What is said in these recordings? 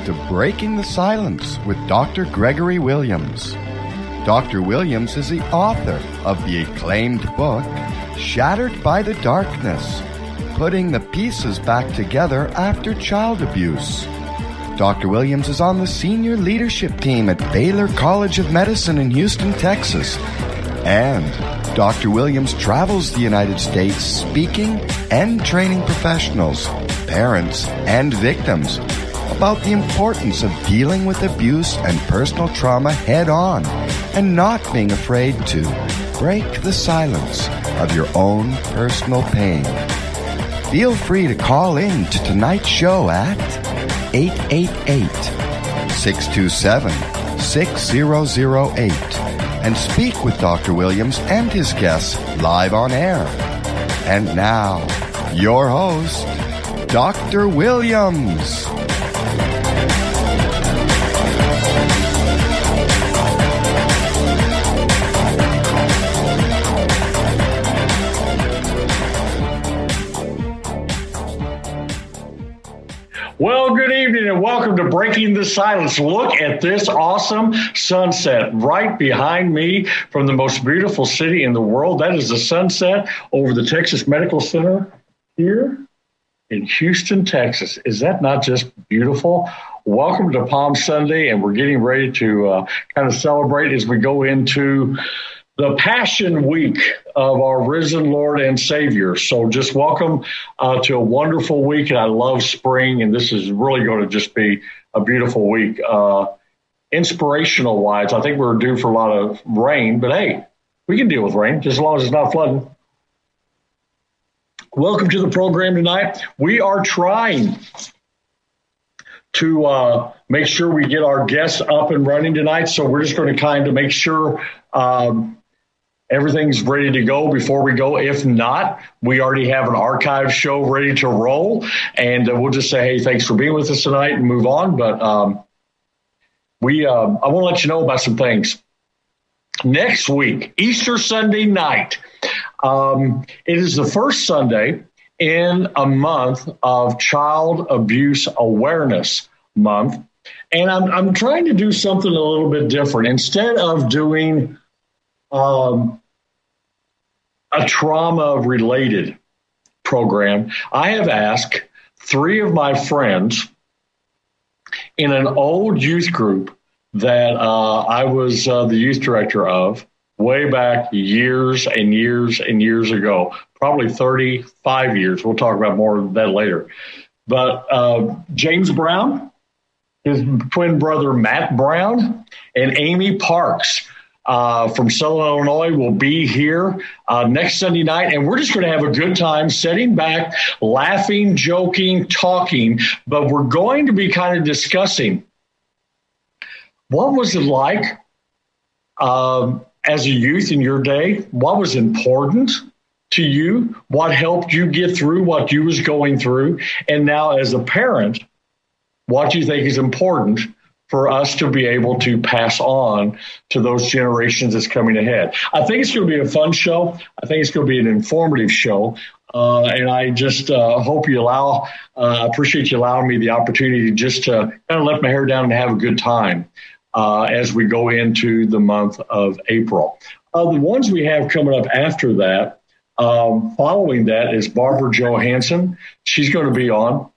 to Breaking the Silence with Dr. Gregory Williams. Dr. Williams is the author of the acclaimed book, Shattered by the Darkness, Putting the Pieces Back Together After Child Abuse. Dr. Williams is on the senior leadership team at Baylor College of Medicine in Houston, Texas. And Dr. Williams travels the United States speaking and training professionals, parents, and victims about the importance of dealing with abuse and personal trauma head on and not being afraid to break the silence of your own personal pain. Feel free to call in to tonight's show at 888-627-6008 and speak with Dr. Williams and his guests live on air. And now, your host, Dr. Williams. Well, good evening and welcome to Breaking the Silence. Look at this awesome sunset right behind me from the most beautiful city in the world. That is the sunset over the Texas Medical Center here in Houston, Texas. Is that not just beautiful? Welcome to Palm Sunday, and we're getting ready to kind of celebrate as we go into the Passion Week of our risen Lord and Savior. So just welcome to a wonderful week. And I love spring, and this is really going to just be a beautiful week. Inspirational wise, I think we're due for a lot of rain, but hey, we can deal with rain just as long as it's not flooding. Welcome to the program tonight. We are trying to make sure we get our guests up and running tonight. So we're just going to kind of make sure everything's ready to go before we go. If not, we already have an archive show ready to roll, and we'll just say, hey, thanks for being with us tonight and move on. But I want to let you know about some things. Next week, Easter Sunday night, it is the first Sunday in a month of Child Abuse Awareness Month, and I'm trying to do something a little bit different. Instead of doing a trauma-related program, I have asked 3 of my friends in an old youth group that I was the youth director of way back years and years and years ago, probably 35 years. We'll talk about more of that later. But James Brown, his twin brother Matt Brown, and Amy Parks from Southern Illinois will be here next Sunday night, and we're just going to have a good time sitting back, laughing, joking, talking, but we're going to be kind of discussing what was it like as a youth in your day, what was important to you, what helped you get through what you was going through, and now as a parent, what do you think is important for us to be able to pass on to those generations that's coming ahead. I think it's going to be a fun show. I think it's going to be an informative show. And I just hope you appreciate you allowing me the opportunity just to kind of let my hair down and have a good time as we go into the month of April. The ones we have coming up after that, following that is Barbara Johansson. She's going to be on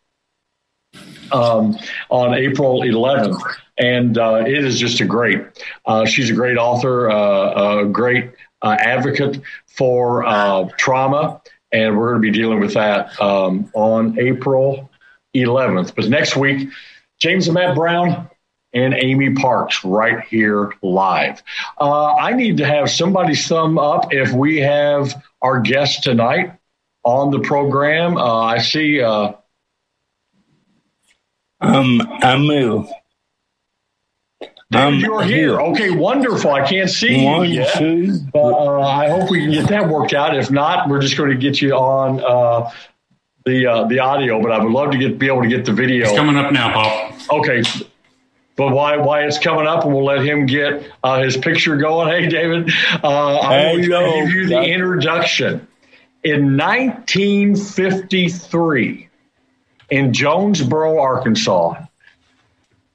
April 11th. And it is just she's a great author, a great advocate for trauma. And we're going to be dealing with that on April 11th. But next week, James and Matt Brown and Amy Parks right here live. I need to have somebody's thumb up if we have our guest tonight on the program. I see... Amu. You're here. Okay, wonderful. I can't see you yet, but I hope we can get that worked out. If not, we're just going to get you on the audio. But I would love to be able to get the video. It's coming up now, Pop. Okay, but why it's coming up, and we'll let him get his picture going. Hey, David, I'm going to give you the introduction. In 1953, in Jonesboro, Arkansas,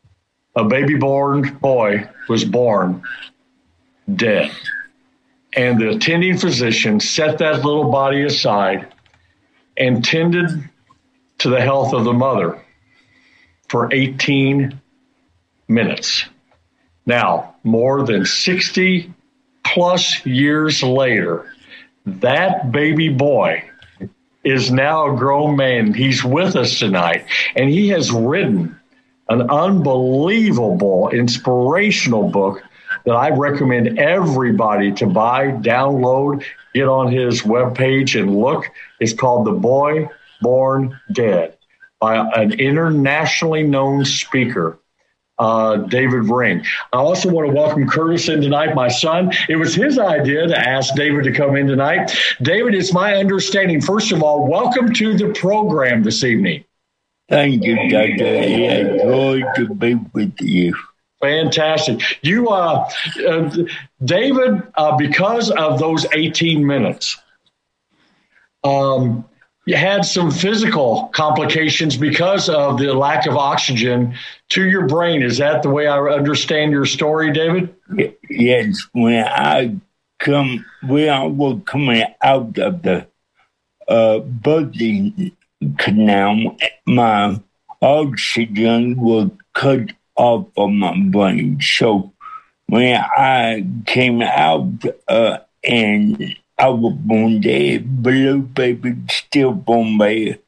a baby-born boy was born dead. And the attending physician set that little body aside and tended to the health of the mother for 18 minutes. Now, more than 60 plus years later, that baby boy is now a grown man. He's with us tonight, and he has written an unbelievable, inspirational book that I recommend everybody to buy, download, get on his webpage and look. It's called The Boy Born Dead by an internationally known speaker, David Ring. I also want to welcome Curtis in tonight, my son. It was his idea to ask David to come in tonight. David, it's my understanding, first of all, welcome to the program this evening. Thank you, Doctor. It's joy to be with you. Fantastic. You, David, because of those 18 minutes, you had some physical complications because of the lack of oxygen to your brain. Is that the way I understand your story, David? Yes. When I was coming out of the birthing canal, my oxygen was cut off of my brain. So when I came out and I was born dead, blue baby, stillborn baby,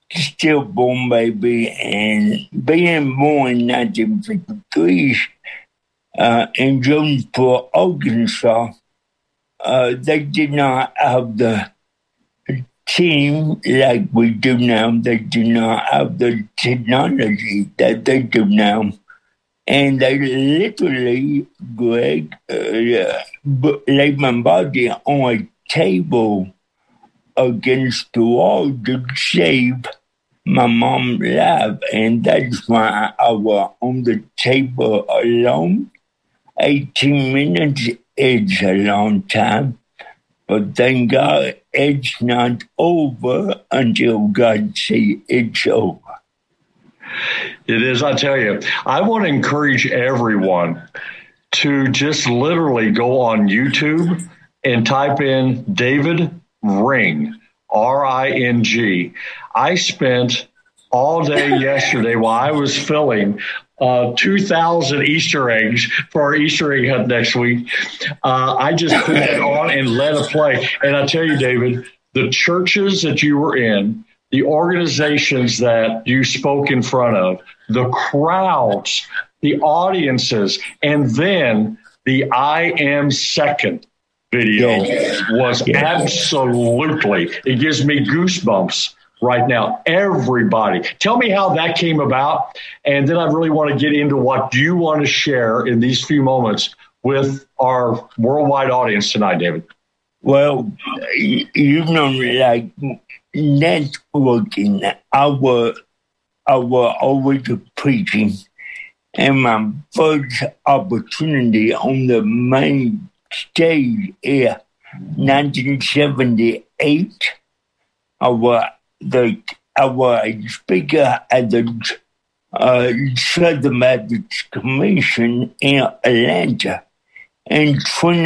and being born in 1953 in Jonesboro, Arkansas, they did not have the team like we do now. They do not have the technology that they do now. And they literally, Greg, laid my body on a table against the wall to save my mom's life. And that's why I was on the table alone. 18 minutes is a long time. But thank God it's not over until God says it's over. It is, I tell you. I want to encourage everyone to just literally go on YouTube and type in David Ring, R-I-N-G. I spent all day yesterday while I was filling 2,000 Easter eggs for our Easter egg hunt next week. I just put that on and let it play. And I tell you, David, the churches that you were in, the organizations that you spoke in front of, the crowds, the audiences, and then the I Am Second video was absolutely, it gives me goosebumps right now. Everybody. Tell me how that came about, and then I really want to get into what you want to share in these few moments with our worldwide audience tonight, David. Well, you know, like networking, I was always preaching, and my first opportunity on the main stage in 1978, I was a speaker at the Southern Baptist Commission in Atlanta, and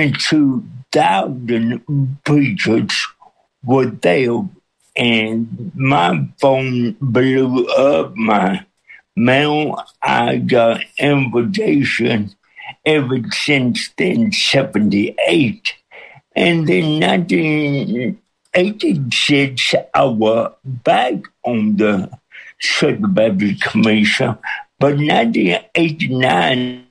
22,000 preachers were there, and my phone blew up, my mail. I got invitation ever since then, 78. And then 1986, I was back on the Southern Baptist Commission, but 1989,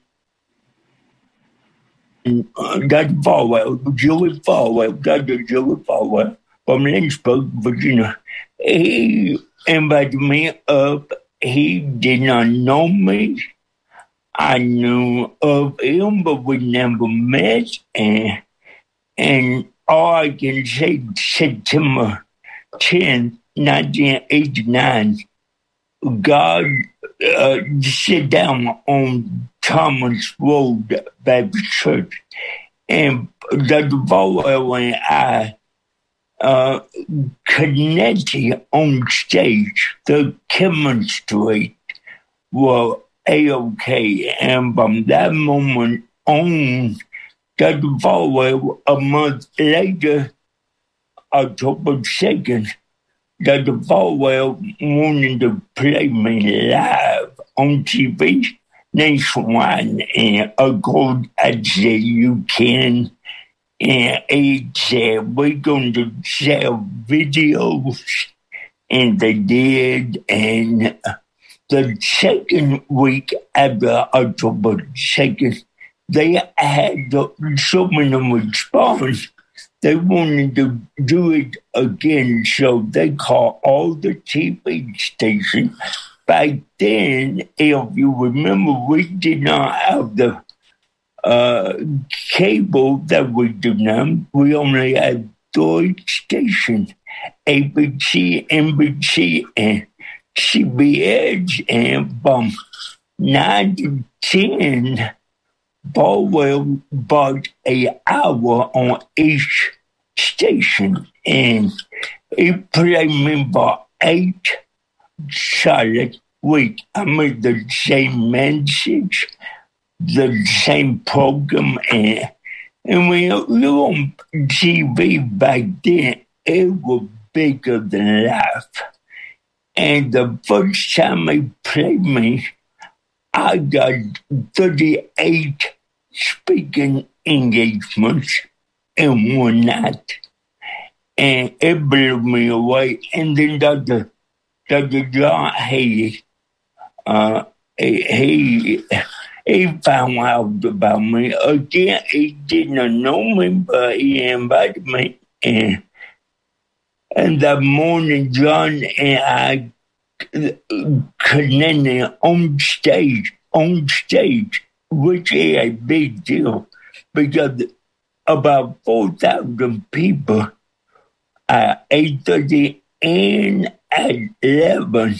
Dr. Julie Falwell from Lynchburg, Virginia, he invited me up. He did not know me. I knew of him, but we never met. And all I can say, September 10th, 1989, God sit down on Thomas Road Baptist Church. And Dr. Falwell and I connected on stage. The chemistry was A-OK. And from that moment on, Dr. Falwell, a month later, October 2nd, Dr. Falwell wanted to play me live on TV nationwide. And of course, I said, you can. And he said, we're going to sell videos. And they did. And the second week after October 2nd, they had so many response. They wanted to do it again, so they called all the TV stations. Back then, if you remember, we did not have the cable that we do now. We only had 3 stations, ABC, NBC, and CBS. And from 9 to 10, Falwell bought an hour on each station, and he played me for 8 solid weeks. I mean, the same message, the same program, and when you were on TV back then, it was bigger than life. And the first time he played me, I got 38 speaking engagements in one night. And it blew me away. And then Dr. John Hayes, he found out about me. Again, he didn't know me, but he invited me. And that morning, John and I connected on stage, which is a big deal because about 4,000 people at 8:30 and at 11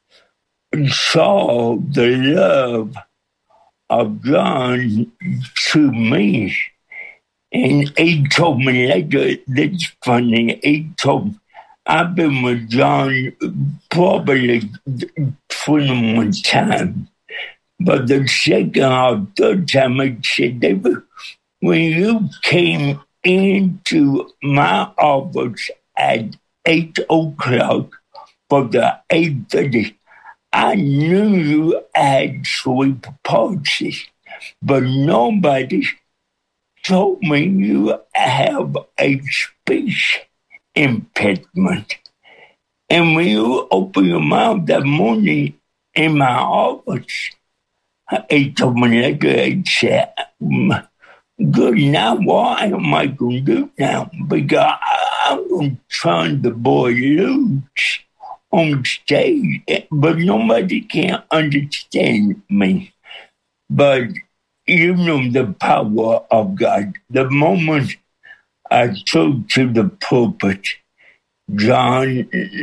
saw the love of John to me. And he told me later, that's funny, he told me, I've been with John probably 21 times. But the second or third time, he said, David, when you came into my office at 8 o'clock for the 8:30, I knew you had sleep palsy, but nobody told me you have a speech impediment. And when you open your mouth that morning in my office, he told me later, he said, good, now what am I going to do now? Because I'm going to turn the boy loose on stage, but nobody can understand me. But you know the power of God. The moment I took to the pulpit, John,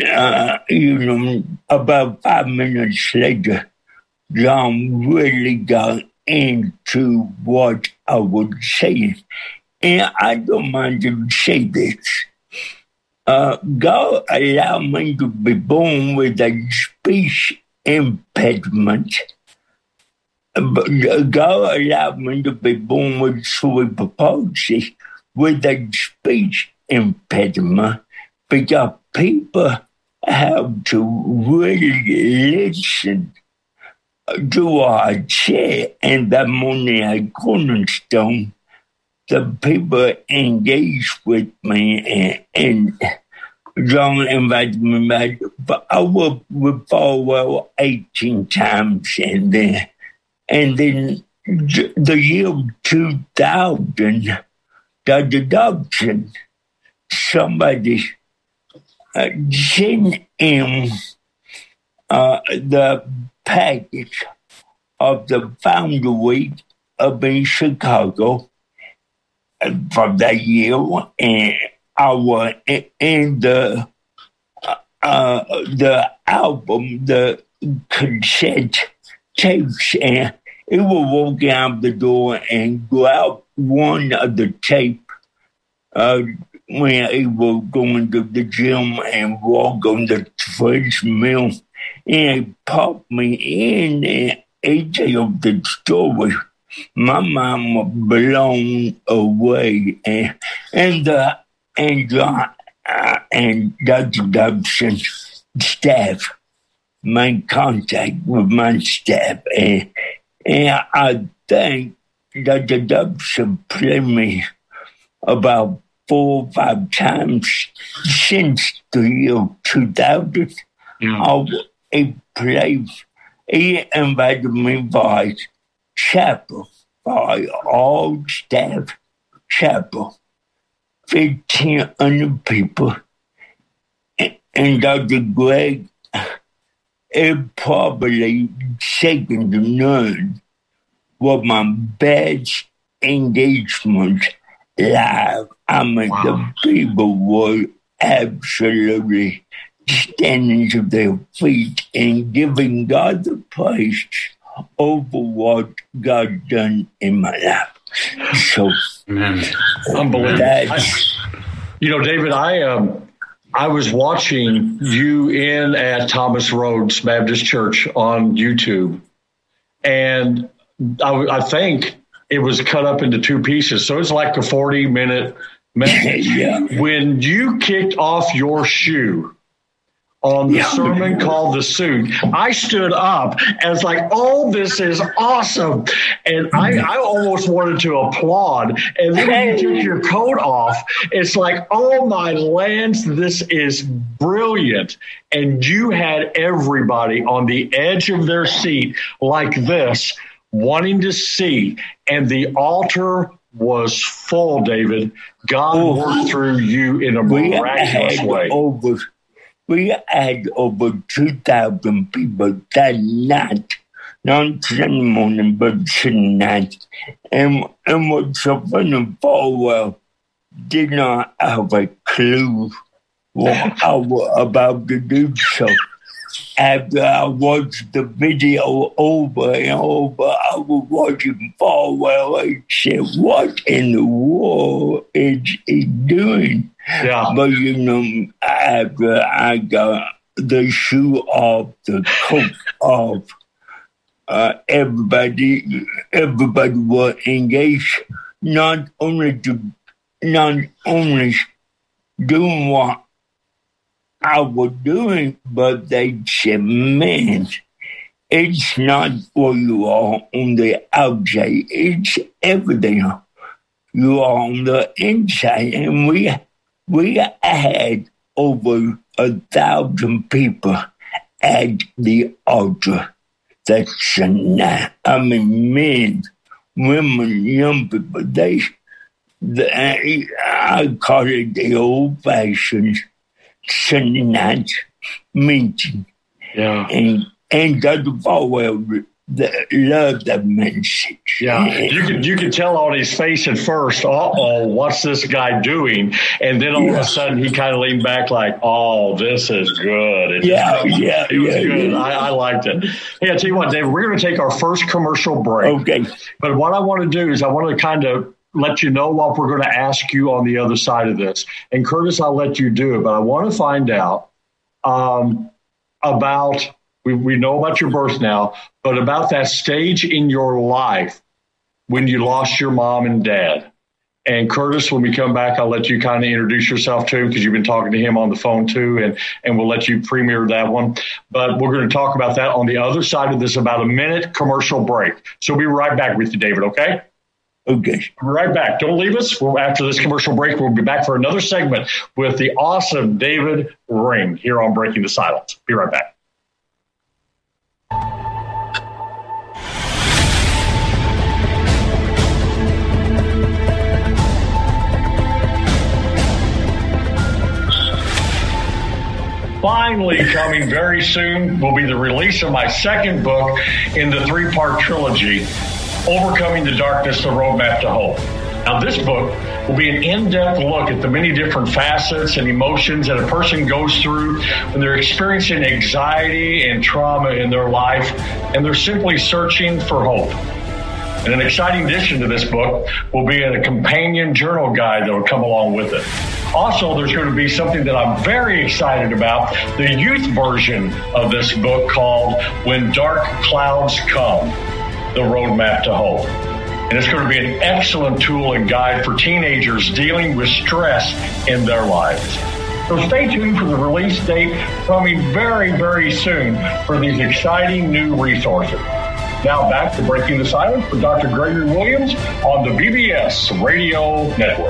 about 5 minutes later, John really got into what I was saying. And I don't mind to say this. God allowed me to be born with a speech impediment. God allowed me to be born with cerebral palsy with a speech impediment because people have to really listen to what I say. And that morning at Cornerstone, the people engaged with me and John invited me back. But I worked with Falwell 18 times and then the year 2000, Dr. Dobson, somebody sent him the package of the Founder Week up in Chicago from that year, and I was in the album, the cassette tapes, and he would walk out the door and grab one of the tape when he was going to the gym and walk on the treadmill, and he popped me in, and he told the story, my mom was blown away, and Dr. Dobson's staff made contact with my staff, and I think Dr. Dobson played me about 4 or 5 times since the year 2000. He invited me for his chapel, for all staff chapel, 1,500 people. And Dr. Greg is probably second to none was my best engagement live. I mean, the people were absolutely standing to their feet and giving God the praise over what God done in my life. So, unbelievable. David, I was watching you at Thomas Rhodes Baptist Church on YouTube, and I think it was cut up into 2 pieces. So it's like a 40-minute message. When you kicked off your shoe on the sermon called The Suit, I stood up and was like, oh, this is awesome. And I almost wanted to applaud. And then when you took your coat off, it's like, oh, my lands, this is brilliant. And you had everybody on the edge of their seat like this, wanting to see. And the altar was full, David. God worked through you in a miraculous way. We had over 2,000 people that night, not Sunday morning, but Sunday night. And what's so funny, Falwell did not have a clue what I was about to do. So after I watched the video over and over, I was watching Falwell and said, what in the world is he doing? Yeah. But, after I got the shoe off, the coat off, everybody was engaged, not only doing what I was doing, but they said, man, it's not what you are on the outside, it's everything you are on the inside. And we had over 1,000 people at the altar that Sunday. I mean, men, women, young people. I call it the old-fashioned Sunday night meeting. Yeah. And Dr. Falwell love that message. Yeah, you could tell on his face at first, what's this guy doing? And then all of a sudden he kind of leaned back like, oh, this is good. It was good. I liked it. Hey, I tell you what, David, we're going to take our first commercial break. Okay. But what I want to do is I want to kind of let you know what we're going to ask you on the other side of this. And Curtis, I'll let you do it. But I want to find out about, we know about your birth now, but about that stage in your life when you lost your mom and dad. And Curtis, when we come back, I'll let you kind of introduce yourself to him because you've been talking to him on the phone too, and we'll let you premiere that one. But we're going to talk about that on the other side of this, about a minute commercial break. So we'll be right back with you, David, okay? Okay. We'll be right back. Don't leave us. After this commercial break, we'll be back for another segment with the awesome David Ring here on Breaking the Silence. Be right back. Finally, coming very soon will be the release of my second book in the 3-part trilogy, Overcoming the Darkness, The Roadmap to Hope. Now, this book will be an in-depth look at the many different facets and emotions that a person goes through when they're experiencing anxiety and trauma in their life, and they're simply searching for hope. And an exciting addition to this book will be a companion journal guide that will come along with it. Also, there's going to be something that I'm very excited about, the youth version of this book called When Dark Clouds Come, The Roadmap to Hope. And it's going to be an excellent tool and guide for teenagers dealing with stress in their lives. So stay tuned for the release date coming very, very soon for these exciting new resources. Now back to Breaking the Silence with Dr. Gregory Williams on the BBS Radio Network.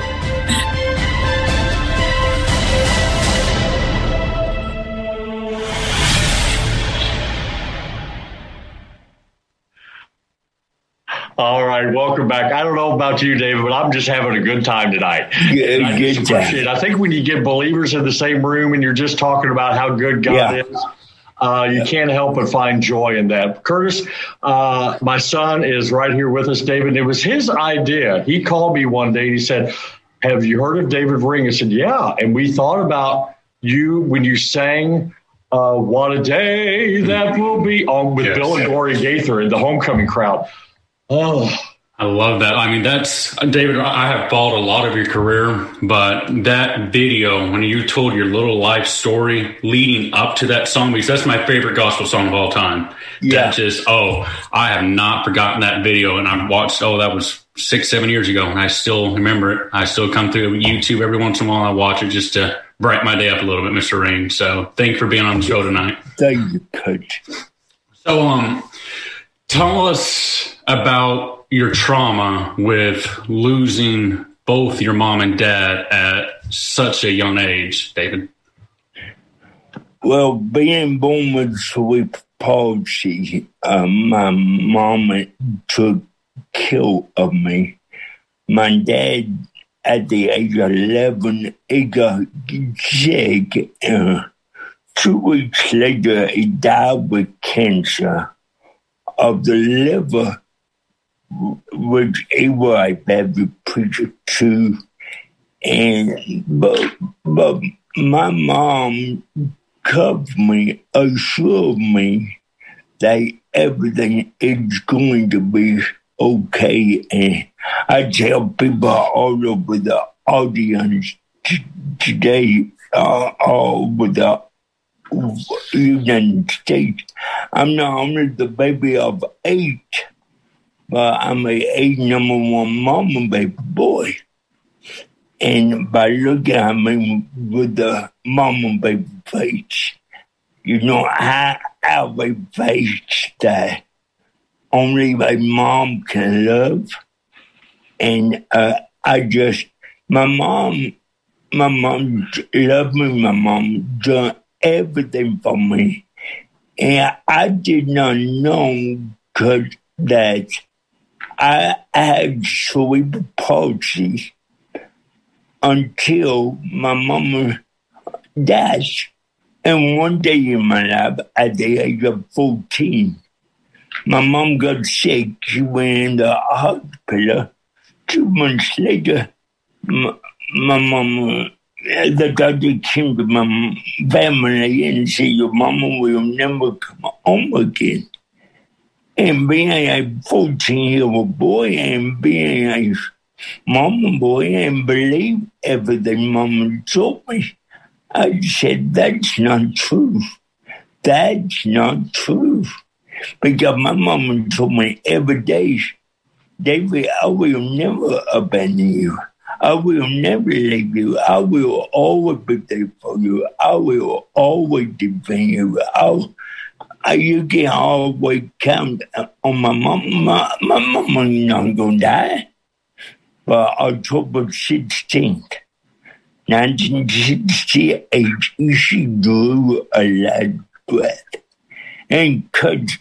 All right, welcome back. I don't know about you, David, but I'm just having a good time tonight. I just appreciate it. I think when you get believers in the same room and you're just talking about how good God is, you can't help but find joy in that. Curtis, my son is right here with us, David. It was his idea. He called me one day and he said, have you heard of David Ring? I said, yeah. And we thought about you when you sang What a Day That Will Be with Bill and Gloria Gaither in the homecoming crowd. Oh, I love that. I mean, that's David. I have followed a lot of your career, but that video, when you told your little life story leading up to that song, because that's my favorite gospel song of all time. Yeah. That just, I have not forgotten that video. And I've watched, that was 6-7 years ago. And I still remember it. I still come through YouTube every once in a while. I watch it just to brighten my day up a little bit, Mr. Ring. So thank you for being on the show tonight. Thank you, Coach. So, tell us about your trauma with losing both your mom and dad at such a young age, David. Well, being born with cerebral palsy, my mom took care of me. My dad, at the age of 11, he got sick. 2 weeks later, he died with cancer of the liver, which he was a Baptist preacher too. But my mom covered me, assured me that everything is going to be okay. And I tell people all over the audience today, all over the United States, I'm not only the baby of 8, but I'm a 8 number 1 mama baby boy. And by looking at me with the mama baby face, I have a face that only my mom can love. And my mom loved me. My mom done everything for me. And I did not know that I had cerebral palsy until my mama died. And one day in my life, at the age of 14, my mom got sick. She went in the hospital. 2 months later, my mama, the doctor came to my family and said, your mama will never come home again. And being a 14-year-old boy and being a mama boy and believe everything mama told me, I said, that's not true. That's not true. Because my mama told me every day, David, I will never abandon you. I will never leave you. I will always be there for you. I will always defend you. You can always count on my mom. My mama is not going to die. But October 16th, 1968, she drew a last breath. And because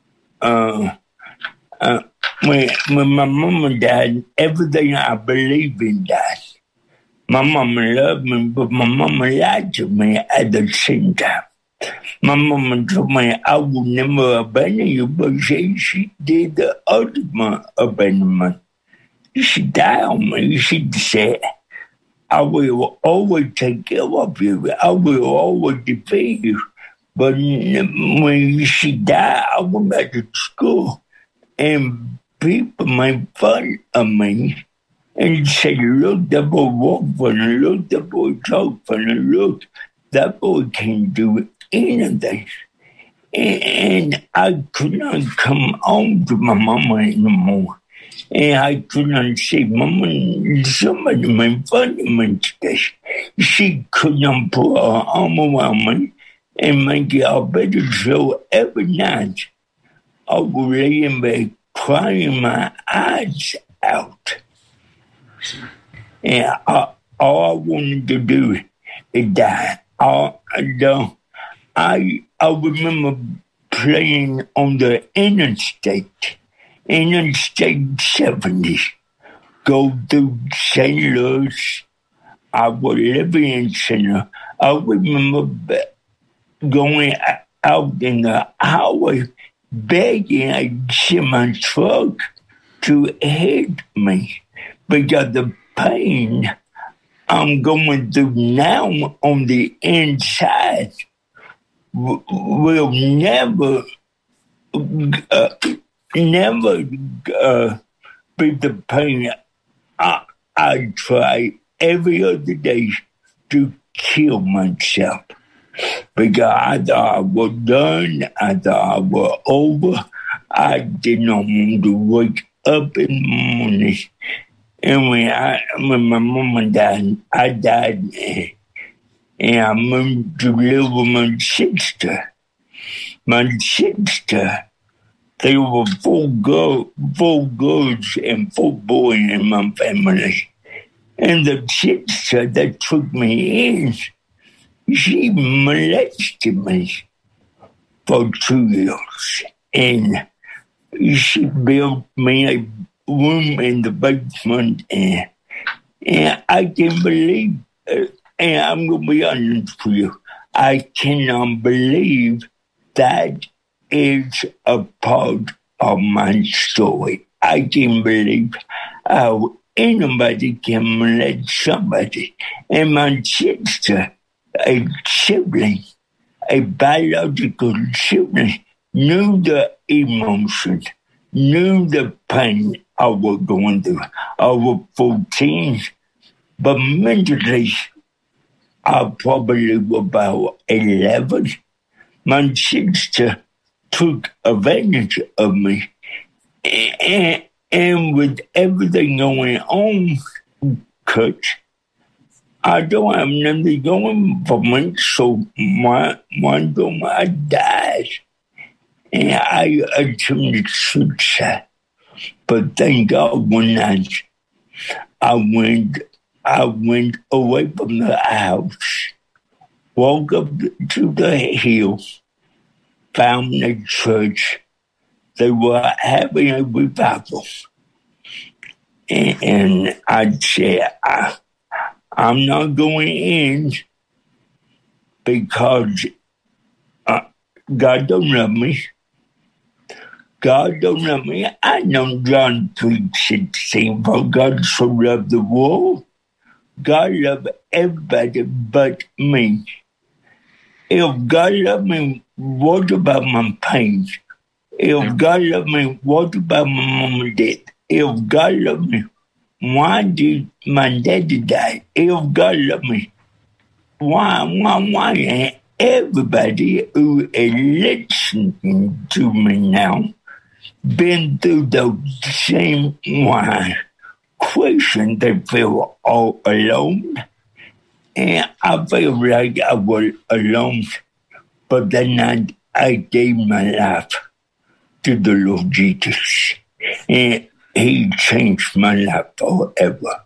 when my mama died, everything I believed in died. My mama loved me, but my mama lied to me at the same time. My mama told me I would never abandon you, but she did the ultimate abandonment. She died on me. She said, I will always take care of you. I will always defend you. But when she died, I went back to school, and people made fun of me and said, look, that boy walk funny, look, that boy talk funny, look, that boy can do anything. And I could not come home to my mama anymore. And I could not say, Mama, somebody made fun of me today. She could not put her arm around me and make it all better. So every night, I would lay in bed crying my eyes out. And all I wanted to do is die. I remember playing on the Interstate 70, go through St. Louis. I was living in St. Louis. I remember going out in the highway begging a semi-truck to hit me because the pain I'm going through now on the inside will never be the pain I try every other day to kill myself. Because I thought I was done, I thought I was over. I did not want to wake up in the morning. And when my mama died, I died. And I moved to live with my sister. My sister, there were four girls and 4 boys in my family. And the sister that took me in, she molested me for 2 years. And she built me a room in the basement. And I can't believe, and I'm going to be honest with you, I cannot believe that is a part of my story. I can't believe how anybody can molest somebody. And my sister, a sibling, a biological sibling, knew the emotions, knew the pain I was going through. I was 14, but mentally, I probably was about 11. My sister took advantage of me. And with everything going on, Coach, I don't have nothing going for me, so why don't I die? And I attempted suicide. But thank God one night I went away from the house, walked up to the hill, found a church. They were having a revival. And I said, I'm not going in because God don't love me. God don't love me. I know John 3:16, for God so loved the world. God loved everybody but me. If God loved me, what about my pain? If God loved me, what about my mama death? If God loved me, why did my daddy die? If God loved me, why ain't everybody who is listening to me now been through the same question? They feel all alone. And I feel like I was alone. But then I gave my life to the Lord Jesus. And He changed my life forever.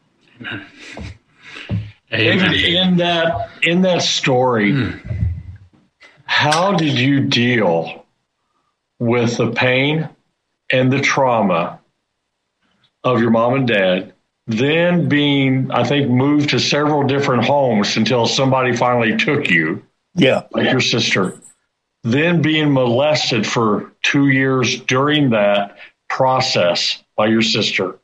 Amen. In that story, how did you deal with the pain and the trauma of your mom and dad, then being, I think, moved to several different homes until somebody finally took you, like your sister, then being molested for 2 years during that process by your sister?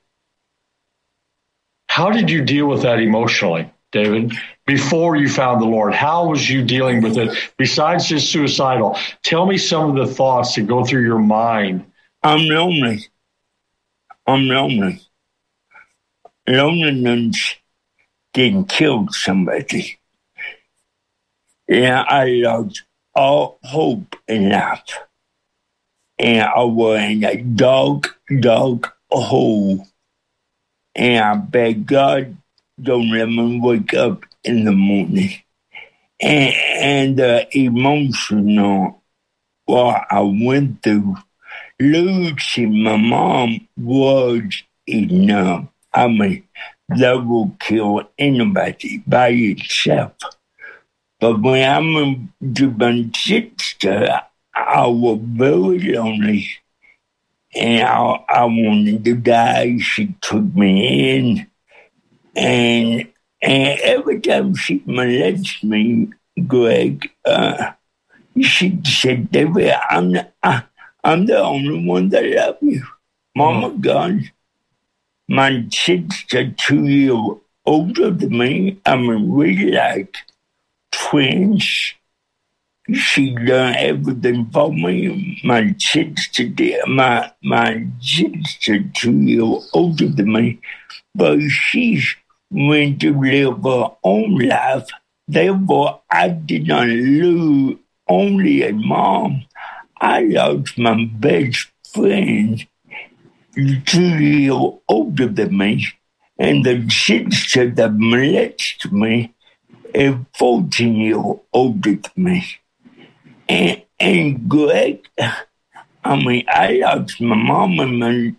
How did you deal with that emotionally, David, before you found the Lord? How was you dealing with it besides just suicidal? Tell me some of the thoughts that go through your mind. I'm lonely. loneliness can kill somebody. And I lost all hope in life. And I was in a dark hole. And I beg God, don't let me wake up in the morning. And the emotional what I went through, losing my mom was enough. I mean, that will kill anybody by itself. But when I moved to Manchester, I was very lonely. And I wanted to die. She took me in. And every time she molested me, Greg, she said, David, I'm the only one that loves you. Mama God, my sister 2 years older than me, I'm really like twins. She done everything for me. My sister did. My sister 2 years older than me, but she's went to live her own life. Therefore, I did not lose only a mom. I lost my best friend 2 years older than me, and the sister that molested me is 14 years older than me. And Greg, I mean, I lost my mom and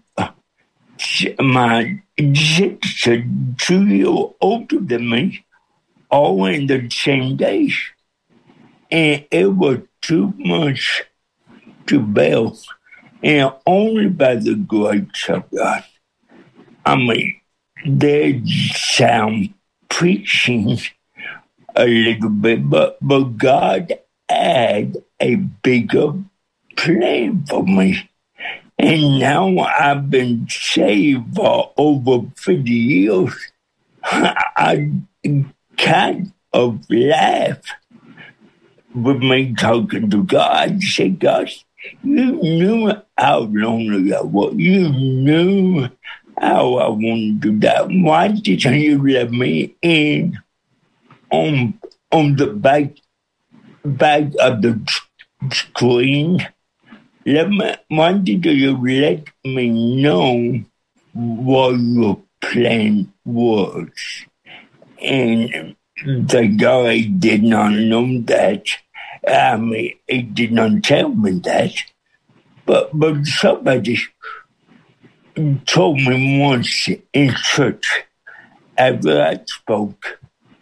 my sister 2 years older than me, all in the same day. And it was too much to bear. And only by the grace of God. I mean, they sound preaching a little bit, but God had a bigger plan for me. And now I've been saved for over 50 years. I kind of laugh with me talking to God. I say, God, you knew how lonely I was. You knew how I wanted to die. Why didn't you let me in on the back of the screen? Why did you let me know what your plan was? And the guy did not know that. I mean, he did not tell me that. But somebody told me once in church, after I spoke,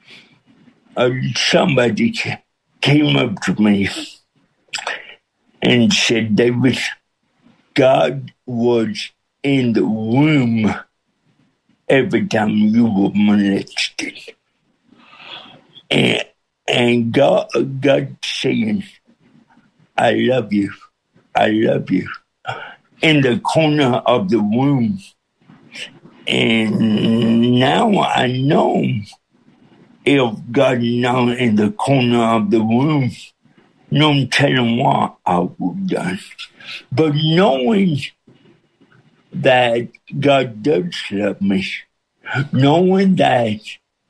somebody came up to me and said, David, God was in the room every time you were molested. And God saying, I love you. I love you. In the corner of the room. And now I know if God not in the corner of the room, no telling what I would have done. But knowing that God does love me, knowing that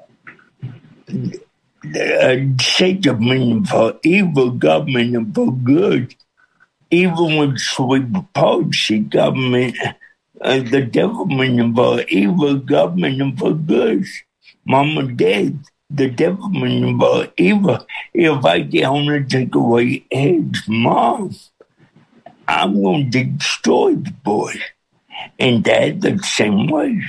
Satan meant for evil, God meant for good. Even with cerebral palsy, God meant, the devil meant for evil, God meant for good. Mama dead, the devil meant for evil. If I can only take away his mom, I'm going to destroy the boy. And Dad the same way.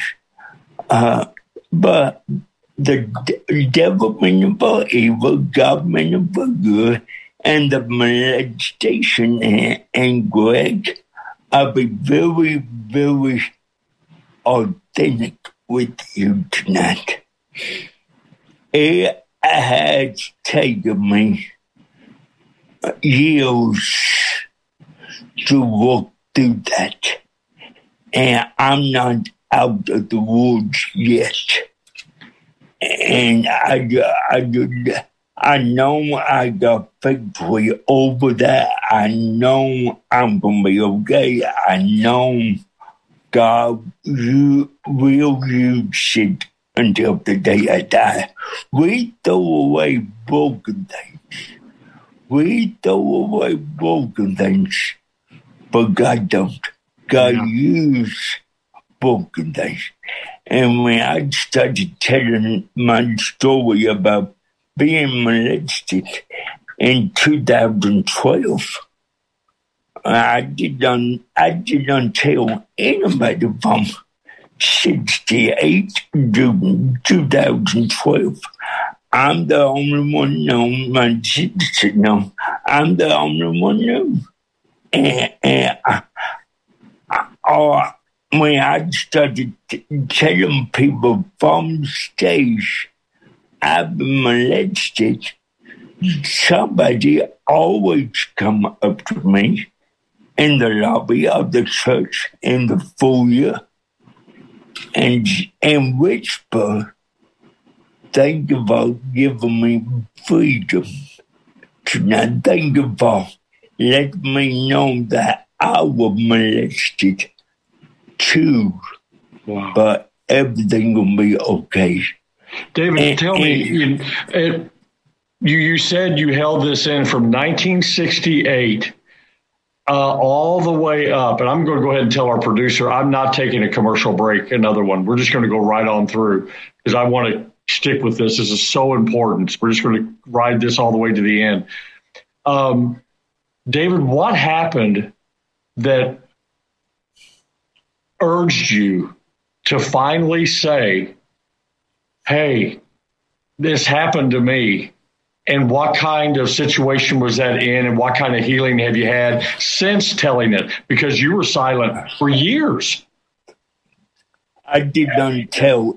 But the devil meant for evil, God meant for good, and the molestation and Greg, I'll be very, very authentic with you tonight. It has taken me years to work through that, and I'm not out of the woods yet. And I know I got victory over that. I know I'm going to be okay. I know God will use it until the day I die. We throw away broken things. But God don't. God uses broken things. And when I started telling my story about being molested in 2012, I didn't tell anybody from 68 to 2012. I'm the only one known. My sister known. I'm the only one known. And when I started telling people from the stage I've been molested, somebody always come up to me in the lobby of the church, in the foyer, and whisper, "Thank you for giving me freedom tonight. Thank you for letting me know that I was molested too." Wow. But everything will be okay. David, tell me, you said you held this in from 1968 all the way up. And I'm going to go ahead and tell our producer I'm not taking a commercial break, another one. We're just going to go right on through because I want to stick with this. This is so important. We're just going to ride this all the way to the end. David, what happened that urged you to finally say, hey, this happened to me? And what kind of situation was that in, and what kind of healing have you had since telling it? Because you were silent for years. I did not tell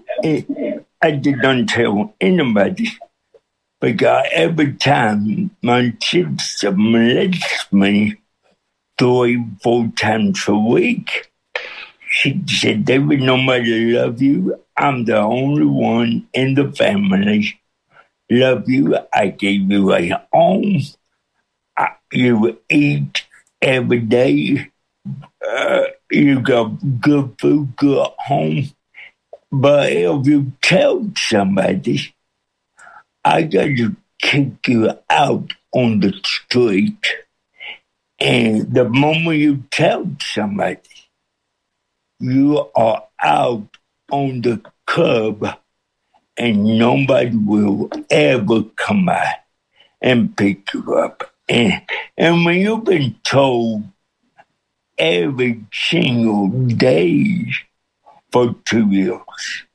anybody, because every time my sister molested me 3-4 times a week, she said, "David, nobody love you. I'm the only one in the family. Love you. I gave you a home. You eat every day. You got good food, good home. But if you tell somebody, I got to kick you out on the street. And the moment you tell somebody, you are out on the curb, and nobody will ever come by and pick you up." And when you've been told every single day for 2 years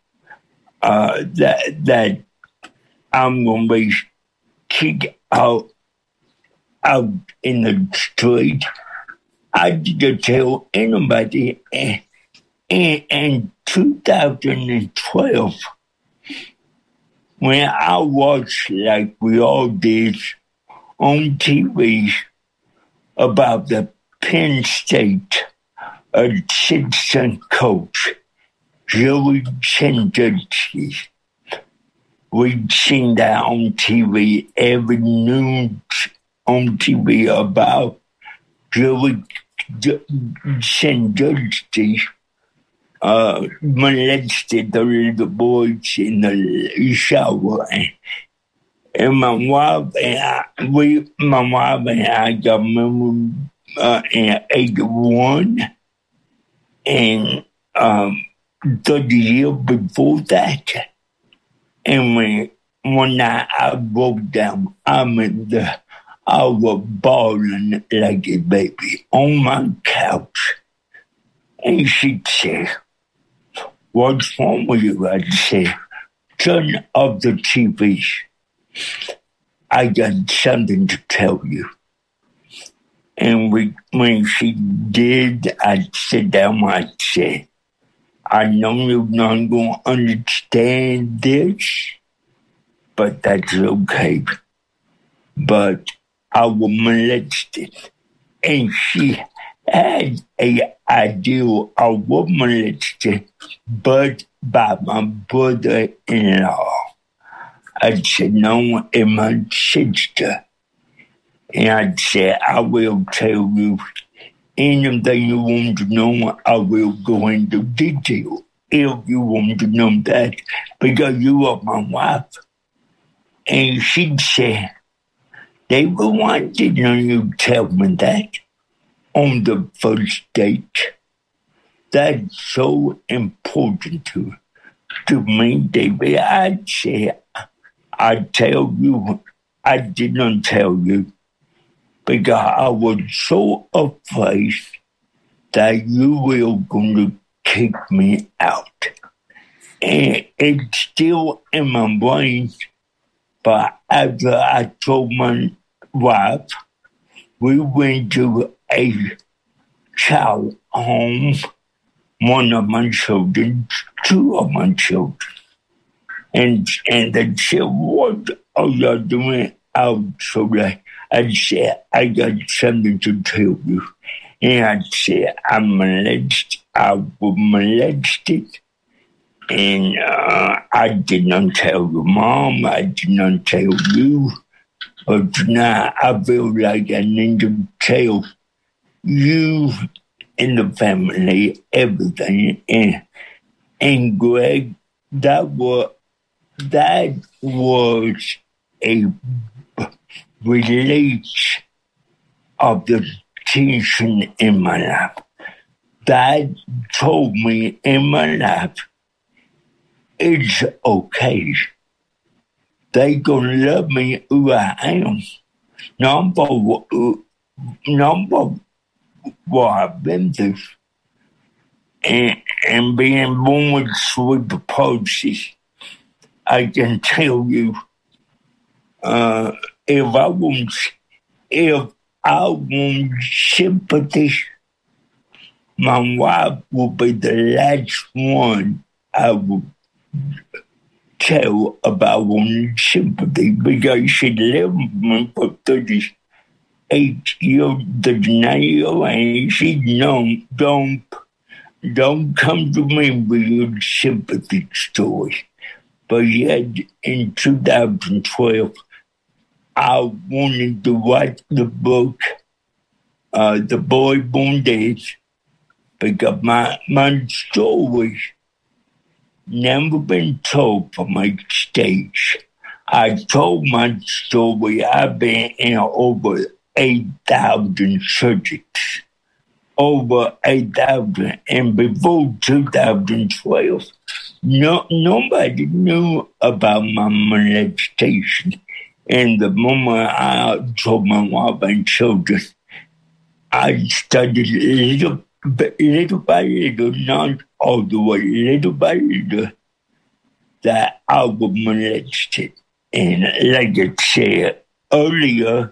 that I'm going to be kicked out in the street, I didn't tell anybody. In 2012, when I watched, like we all did, on TV about the Penn State assistant coach, Joey Sandusky, we'd seen that on TV, every news on TV about Joey Sandusky molested the little boys in the shower. And my wife and I got married in 81, and 30 years before that. And one night I broke down. I was bawling like a baby on my couch. And she said, "What's wrong with you?" I said, "Turn off the TV. I got something to tell you." And when she did, I sat down. I said, "I know you're not going to understand this, but that's okay. But I was molested." And she had an idea I was molested, but by my brother-in-law. I said, "No, it's my sister." And I said, "I will tell you anything you want to know, I will go into detail if you want to know that, because you are my wife. And she said, David, why didn't you tell me that on the first date? That's so important to me, David. I said, I tell you, I didn't tell you because I was so afraid that you were going to kick me out. And it's still in my brain, but after I told my wife, we went to a child home, one of my children, two of my children. And they said, what are you doing out so that? I said, I got something to tell you. And I said, I was molested. And I did not tell your mom, I did not tell you. But now I feel like I need to tell you and the family everything. And Greg, that was a release of the tension in my life. That told me in my life, it's okay. They gonna love me who I am. Number what I've been through. And being born with cerebral palsy, I can tell you, if I want sympathy, my wife will be the last one I will tell about wanting sympathy, because she lived with me for 38 years, 39 years, and she don't come to me with your sympathy story. But yet, in 2012, I wanted to write the book, The Boy Born Dead, because my story never been told from my stage. I told my story. I've been in over 8,000 surgeries. Over 8,000. And before 2012, nobody knew about my molestation. And the moment I told my wife and children, I studied little by little, not all the way, little by little, that I was molested. And like I said earlier,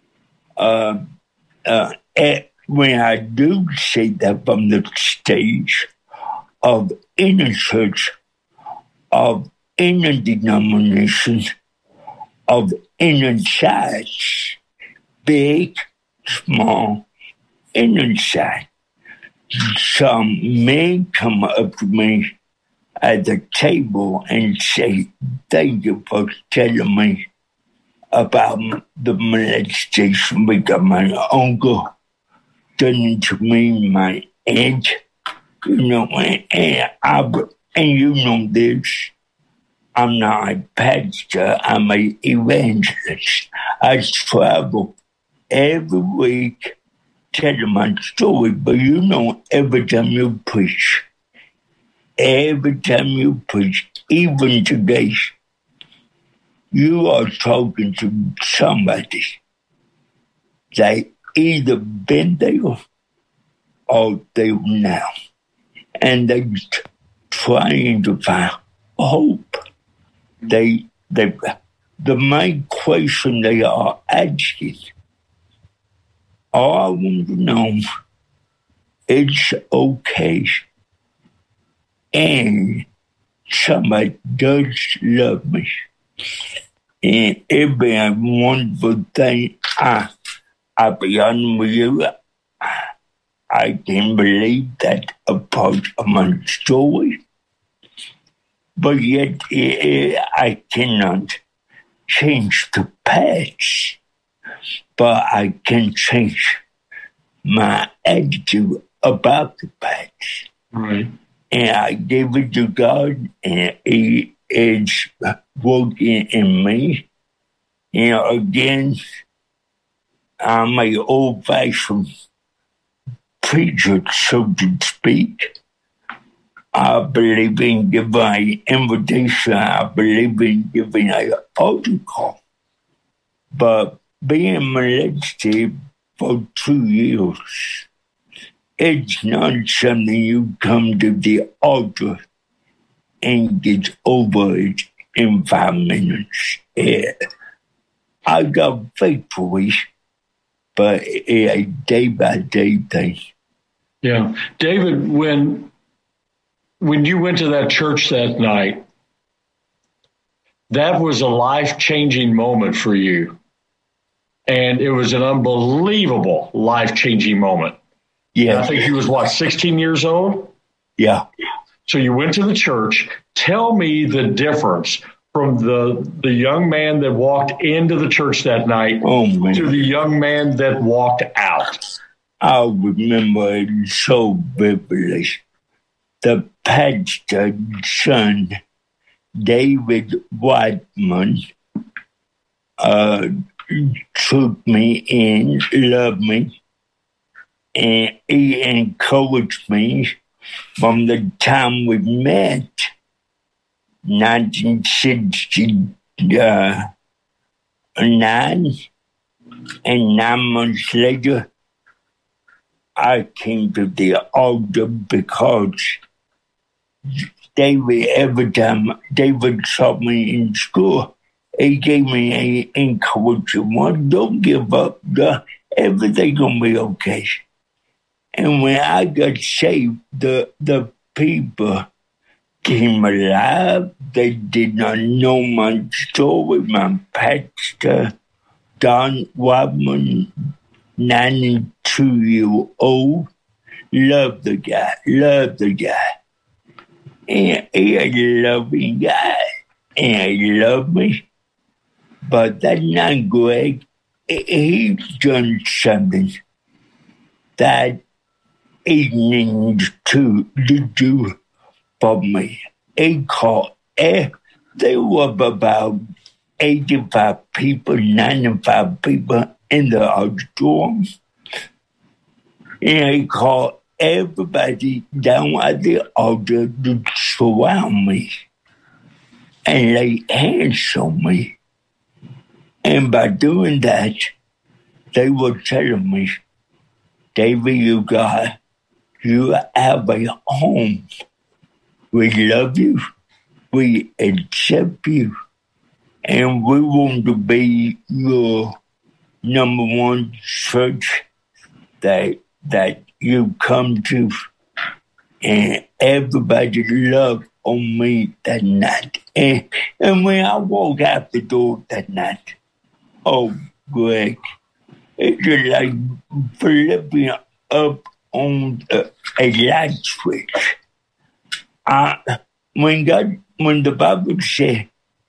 when I do say that from the stage of any church, of any denomination, of any size, big, small, any size, some men come up to me at the table and say, thank you for telling me about the molestation, because my uncle done it to me, my aunt, and you know this, I'm not a pastor, I'm an evangelist. I travel every week telling my story, but every time you preach, even today, you are talking to somebody that either been there or there now. And they're trying to find hope. The main question they are asking, all I want to know, it's okay. And somebody does love me. And it'd be a wonderful thing. I'll be honest with you, I can't believe that a part of my story. But yet I cannot change the past. But I can change my attitude about the patch. Right. And I gave it to God, and He is working in me. Again, I'm an old-fashioned preacher, so to speak. I believe in giving an invitation. I believe in giving an altar call. But being molested for 2 years, it's not something you come to the altar and get over it in 5 minutes. I got faith for it, but it's a day-by-day thing. Yeah. David, when you went to that church that night, that was a life-changing moment for you. And it was an unbelievable life-changing moment. Yeah. I think he was, 16 years old? Yeah. So you went to the church. Tell me the difference from the young man that walked into the church that night to the young man that walked out. I remember it so vividly. The pastor's son, David Whiteman, took me in, loved me, and he encouraged me from the time we met, 1969, and 9 months later, I came to the altar because every time David saw me in school, he gave me an encouragement word. Don't give up. Everything's going to be okay. And when I got saved, the people came alive. They did not know my story. My pastor, Don Wadman, 92-year-old, loved the guy. And he is a loving guy. And he loved me. But that night, Greg, he's done something that he needs to do for me. He called, there were about 85 people, 95 people in the auditorium. And he called everybody down at the altar to surround me and lay hands on me. And by doing that, they were telling me, David, you have a home. We love you. We accept you. And we want to be your number one church that you come to. And everybody loved on me that night. And when I walked out the door that night, oh, Greg, it's just like flipping up on a light switch. When the Bible says,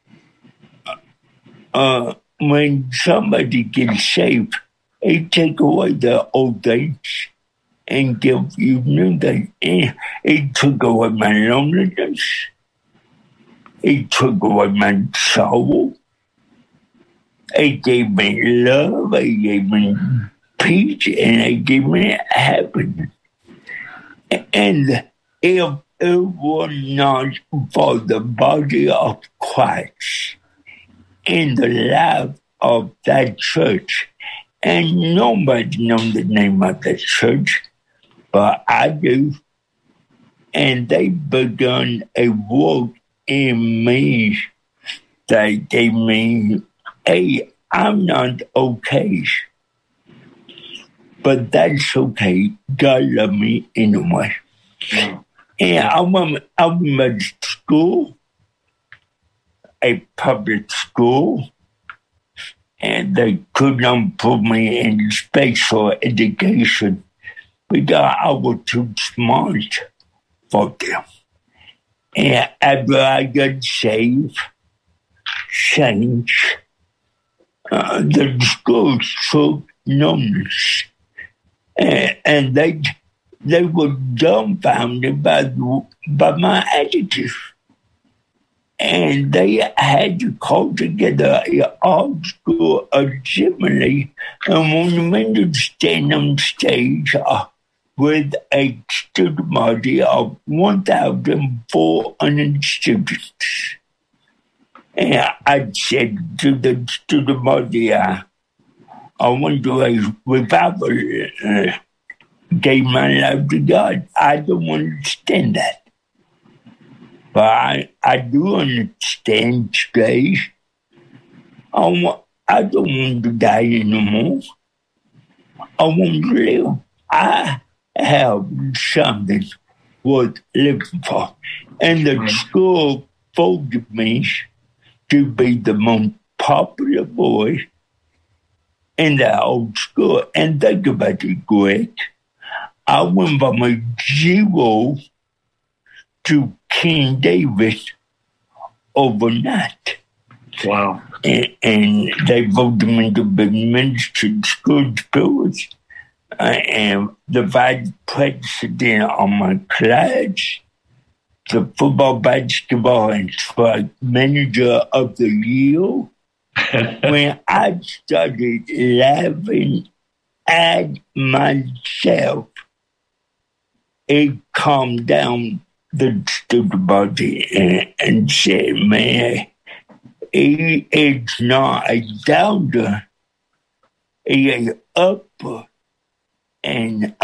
when somebody gets saved, He take away the old things and give you new things. And He took away my loneliness. He took away my sorrow. He gave me love. He gave me peace, and He gave me happiness. And if it was not for the body of Christ in the life of that church, and nobody knows the name of that church, but I do, and they begun a work in me that gave me, hey, I'm not okay, but that's okay. God loved me anyway. And I went to school, a public school, and they could not put me in special education because I was too smart for them. And after I got saved, changed, the school took notice And they were dumbfounded by my attitude. And they had to call together an old school assembly and wanted me to stand on stage with a student body of 1,400 students. And I said to the student body, I want to do a revival, gave my life to God. I don't understand that. But I do understand today. I don't want to die anymore. I want to live. I have something worth living for. And the school voted me to be the most popular boy in the old school. And think about it, Greg. I went from a 0 to King David overnight. Wow. And they voted me to be minister to schools. I am the vice president of my class, the football, basketball, and track manager of the year. When I started laughing at myself, it calmed down the student body and said, man, he is not a downer, he is upper. And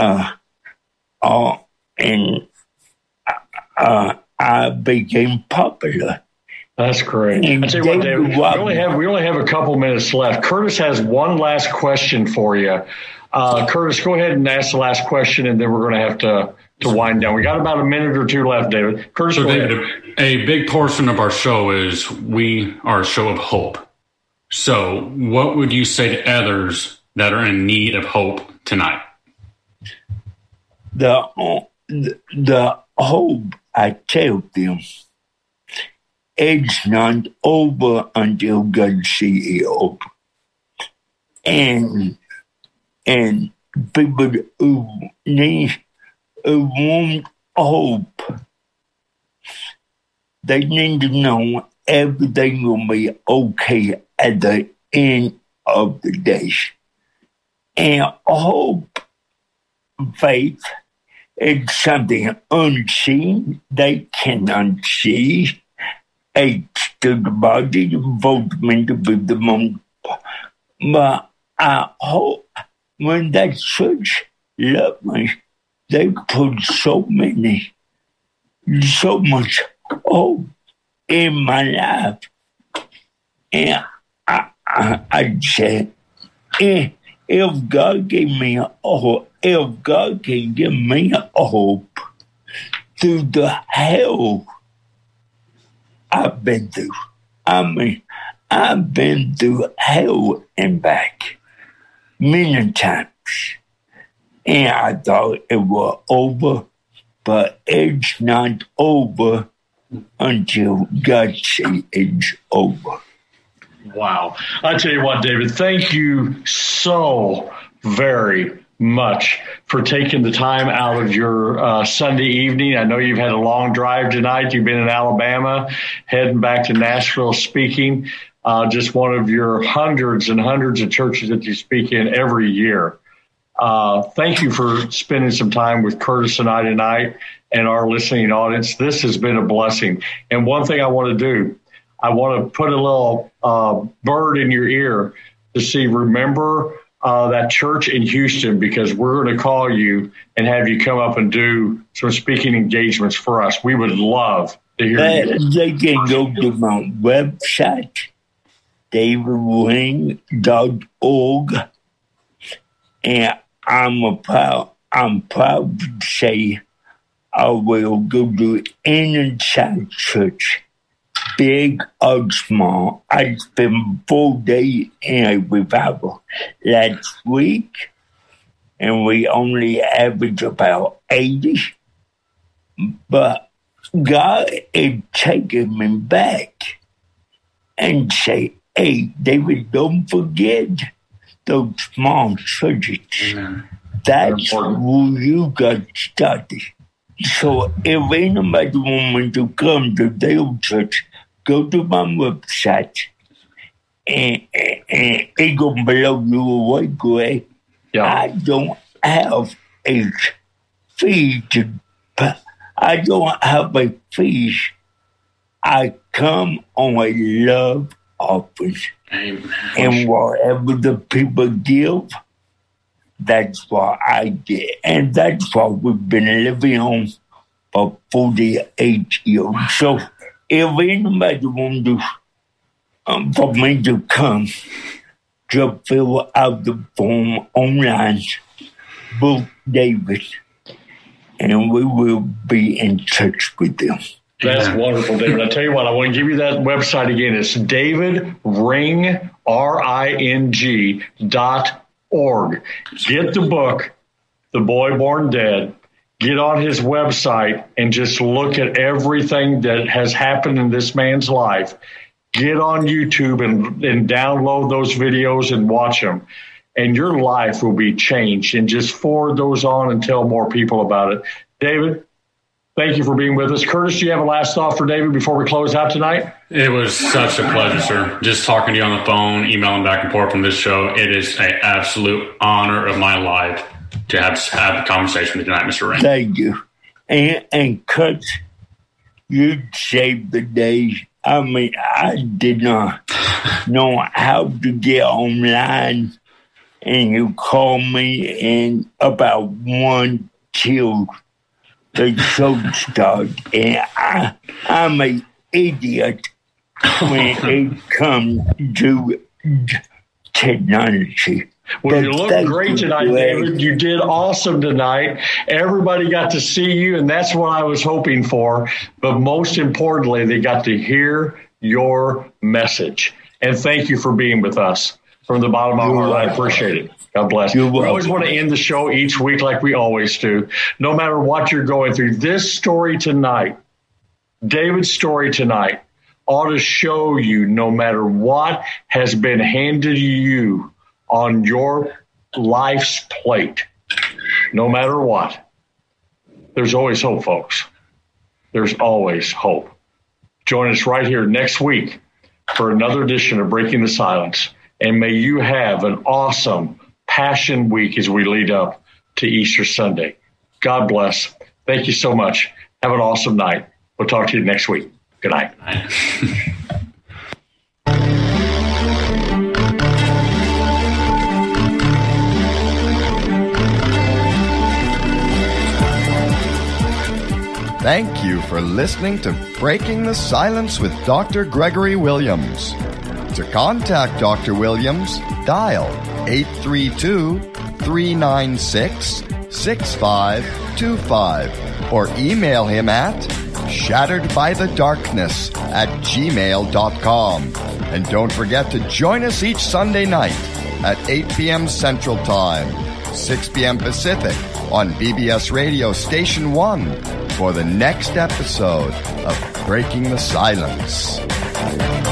I became popular. That's great. I tell you what, David, we only have a couple minutes left. Curtis has one last question for you. Curtis, go ahead and ask the last question, and then we're going to have to wind down. We got about a minute or two left, David. Curtis, so David, a big portion of our show is we are a show of hope. So what would you say to others that are in need of hope tonight? The hope, I tell them, it's not over until God sees it over. And people who want hope, they need to know everything will be okay at the end of the day. And hope, faith, is something unseen. They cannot see. A student body voted me to be the most. But I hope when that church loved me, they put so much hope in my life. And I said, if God gave me a hope, if God can give me a hope through the hell I've been through. I mean, I've been through hell and back many times. And I thought it was over, but it's not over until God says it's over. Wow. I tell you what, David, thank you so very much for taking the time out of your Sunday evening. I know you've had a long drive tonight. You've been in Alabama, heading back to Nashville speaking. Just one of your hundreds and hundreds of churches that you speak in every year. Thank you for spending some time with Curtis and I tonight and our listening audience. This has been a blessing. And one thing I want to do, I want to put a little bird in your ear to see, remember that church in Houston, because we're going to call you and have you come up and do some speaking engagements for us. We would love to hear you. They can go to my website, davidwing.org, and I'm proud to say I will go to any church, big or small. I spent 4 days in a revival last week, and we only average about 80. But God is taking me back and say, hey, David, don't forget those small churches. Amen. That's where you got started. So if anybody wants to come to Dale Church, go to my website and it gonna blow you away, Greg. Yeah. I don't have a fee I don't have a fee. I come on a love offering. Amen. And whatever the people give, that's what I get. And that's what we've been living on for 48 years. So if anybody wants to, for me to come, just fill out the form online, book David, and we will be in touch with them. That's wonderful, David. I tell you what, I want to give you that website again. It's davidring, RING.org. Get the book, The Boy Born Dead. Get on his website and just look at everything that has happened in this man's life. Get on YouTube and download those videos and watch them. And your life will be changed. And just forward those on and tell more people about it. David, thank you for being with us. Curtis, do you have a last thought for David before we close out tonight? It was such a pleasure, sir. Just talking to you on the phone, emailing back and forth from this show. It is an absolute honor of my life to have a conversation with you tonight, Mr. Ring. Thank you. And Kurt, you saved the day. I mean, I did not know how to get online, and you called me in about 1 till the show started. And I'm an idiot when it comes to technology. Well, you look great tonight, David. You did awesome tonight. Everybody got to see you, and that's what I was hoping for. But most importantly, they got to hear your message. And thank you for being with us. From the bottom of my heart, I appreciate it. God bless. We always want to end the show each week like we always do. No matter what you're going through, this story tonight, David's story tonight, ought to show you no matter what has been handed to you on your life's plate, no matter what, there's always hope, folks. There's always hope. Join us right here next week for another edition of Breaking the Silence. And may you have an awesome Passion Week as we lead up to Easter Sunday. God bless. Thank you so much. Have an awesome night. We'll talk to you next week. Good night. Thank you for listening to Breaking the Silence with Dr. Gregory Williams. To contact Dr. Williams, dial 832-396-6525 or email him at shatteredbythedarkness@gmail.com. And don't forget to join us each Sunday night at 8 p.m. Central Time, 6 p.m. Pacific on BBS Radio Station 1 for the next episode of Breaking the Silence.